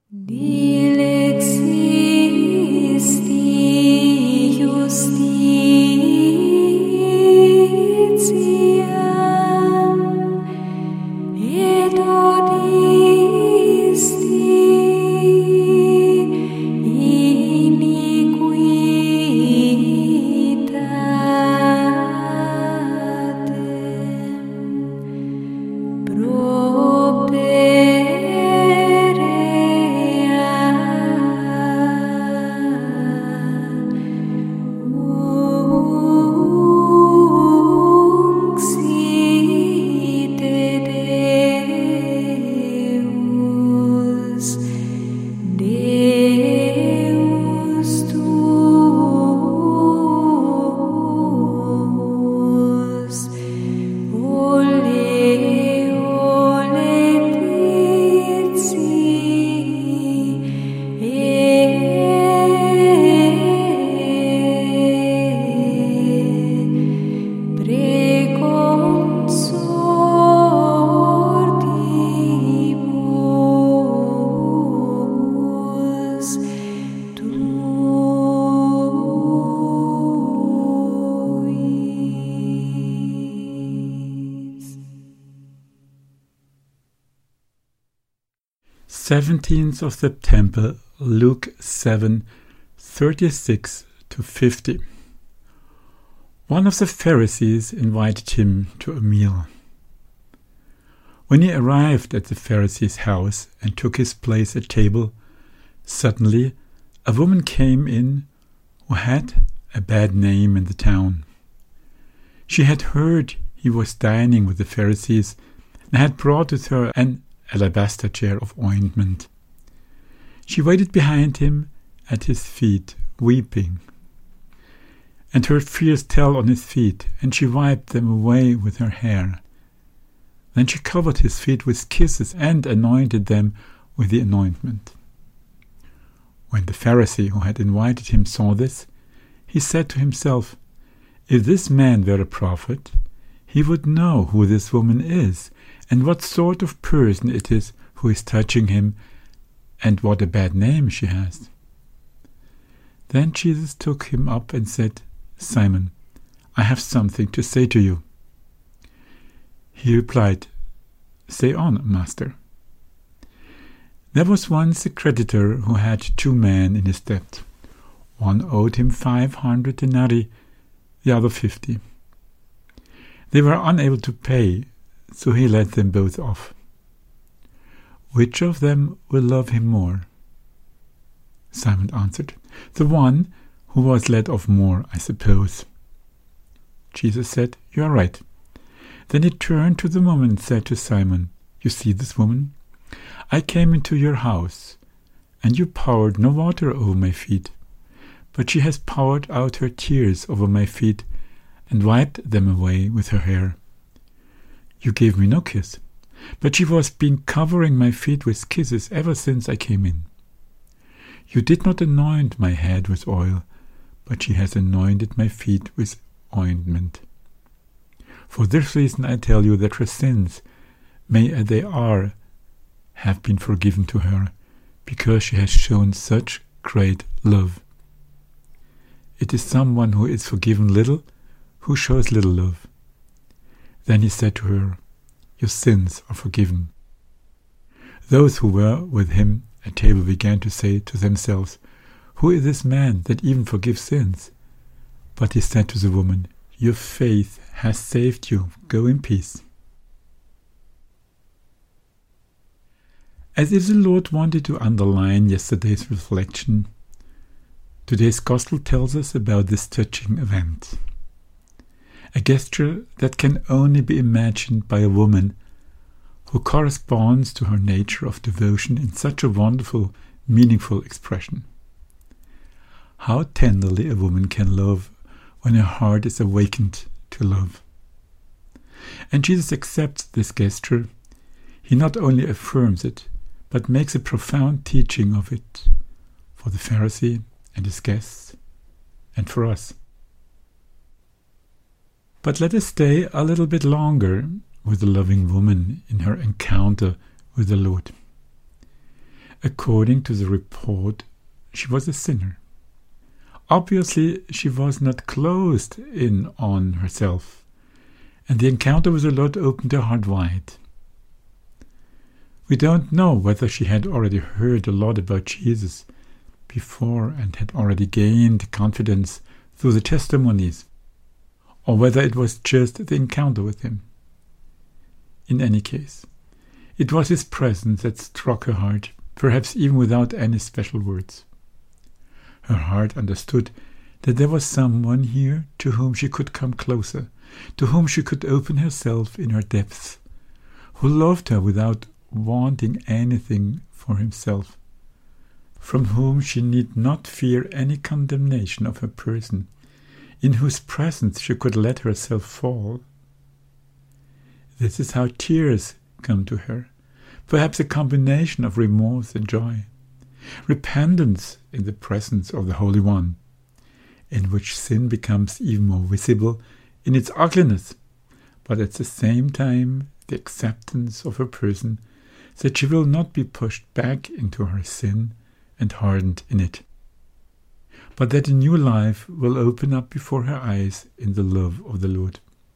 Dilexisti justitiam et odisti iniquitatem tuis. 17th of September, Luke 7:36-50. One of the Pharisees invited him to a meal. When he arrived at the Pharisee's house and took his place at table, suddenly a woman came in who had a bad name in the town. She had heard he was dining with the Pharisees and had brought with her an alabaster jar of ointment. She waited behind him at his feet, weeping, and heard fierce tell on his feet, and she wiped them away with her hair. Then she covered his feet with kisses and anointed them with the anointment. When the Pharisee who had invited him saw this, he said to himself, "If this man were a prophet, he would know who this woman is, and what sort of person it is who is touching him, and what a bad name she has." Then Jesus took him up and said, "Simon, I have something to say to you." He replied, "Say on, Master." There was once a creditor who had 2 men in his debt. One owed him 500 denarii, the other 50. They were unable to pay, so he let them both off. "Which of them will love him more?" Simon answered, "The one who was let off more, I suppose." Jesus said, "You are right." Then he turned to the woman and said to Simon, "You see this woman? I came into your house, and you poured no water over my feet, but she has poured out her tears over my feet and wiped them away with her hair. You gave me no kiss, but she has been covering my feet with kisses ever since I came in. You did not anoint my head with oil, but she has anointed my feet with ointment. For this reason I tell you that her sins, may as they are, have been forgiven to her, because she has shown such great love. It is someone who is forgiven little who shows little love." Then he said to her, "Your sins are forgiven." Those who were with him at table began to say to themselves, "Who is this man that even forgives sins?" But he said to the woman, "Your faith has saved you. Go in peace." As if the Lord wanted to underline yesterday's reflection, today's Gospel tells us about this touching event. A gesture that can only be imagined by a woman who corresponds to her nature of devotion in such a wonderful, meaningful expression. How tenderly a woman can love when her heart is awakened to love. And Jesus accepts this gesture. He not only affirms it, but makes a profound teaching of it for the Pharisee and his guests, and for us. But let us stay a little bit longer with the loving woman in her encounter with the Lord. According to the report, she was a sinner. Obviously, she was not closed in on herself, and the encounter with the Lord opened her heart wide. We don't know whether she had already heard a lot about Jesus before and had already gained confidence through the testimonies, or whether it was just the encounter with him. In any case, it was his presence that struck her heart, perhaps even without any special words. Her heart understood that there was someone here to whom she could come closer, to whom she could open herself in her depths, who loved her without wanting anything for himself, from whom she need not fear any condemnation of her person, in whose presence she could let herself fall. This is how tears come to her, perhaps a combination of remorse and joy, repentance in the presence of the Holy One, in which sin becomes even more visible in its ugliness, but at the same time the acceptance of her person, that she will not be pushed back into her sin and hardened in it, but that a new life will open up before her eyes in the love of the Lord.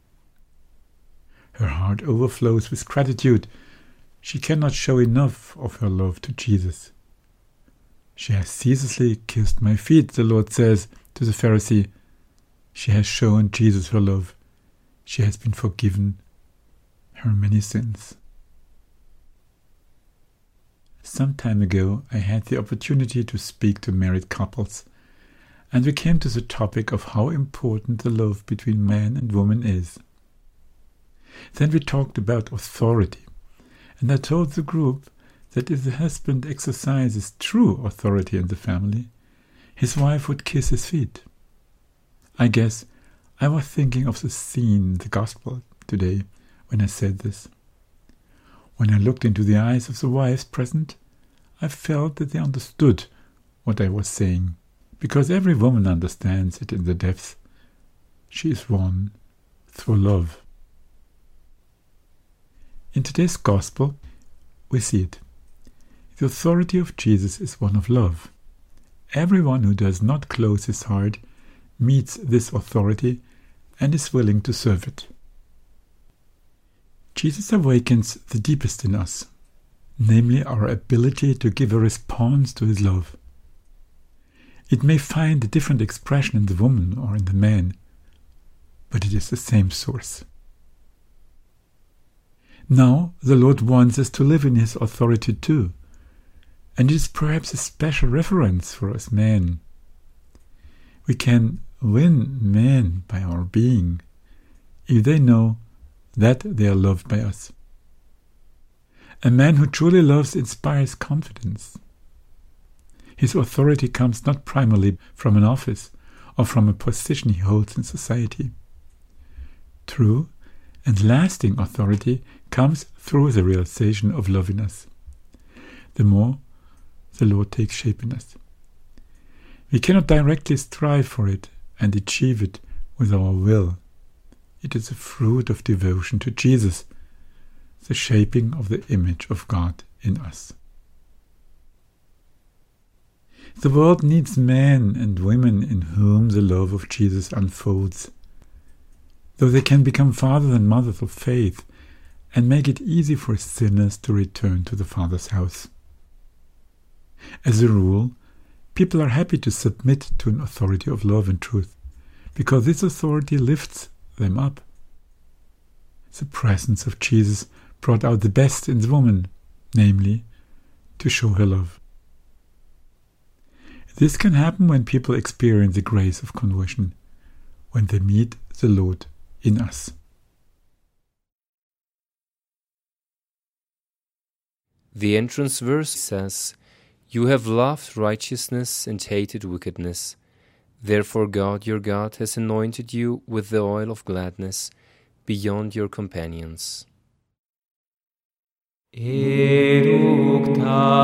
Her heart overflows with gratitude. She cannot show enough of her love to Jesus. She has ceaselessly kissed my feet, the Lord says to the Pharisee. She has shown Jesus her love. She has been forgiven her many sins. Some time ago, I had the opportunity to speak to married couples, and we came to the topic of how important the love between man and woman is. Then we talked about authority, and I told the group that if the husband exercises true authority in the family, his wife would kiss his feet. I guess I was thinking of the scene in the Gospel today when I said this. When I looked into the eyes of the wives present, I felt that they understood what I was saying, because every woman understands it in the depths. She is won through love. In today's Gospel, we see it. The authority of Jesus is one of love. Everyone who does not close his heart meets this authority and is willing to serve it. Jesus awakens the deepest in us, namely our ability to give a response to his love. It may find a different expression in the woman or in the man, but it is the same source. Now the Lord wants us to live in his authority too, and it is perhaps a special reference for us men. We can win men by our being, if they know that they are loved by us. A man who truly loves inspires confidence. His authority comes not primarily from an office or from a position he holds in society. True and lasting authority comes through the realization of love in us. The more the Lord takes shape in us. We cannot directly strive for it and achieve it with our will. It is a fruit of devotion to Jesus, the shaping of the image of God in us. The world needs men and women in whom the love of Jesus unfolds, though they can become fathers and mothers of faith and make it easy for sinners to return to the Father's house. As a rule, people are happy to submit to an authority of love and truth, because this authority lifts them up. The presence of Jesus brought out the best in the woman, namely, to show her love. This can happen when people experience the grace of conversion, when they meet the Lord in us. The entrance verse says, "You have loved righteousness and hated wickedness. Therefore God, your God, has anointed you with the oil of gladness beyond your companions." Edukta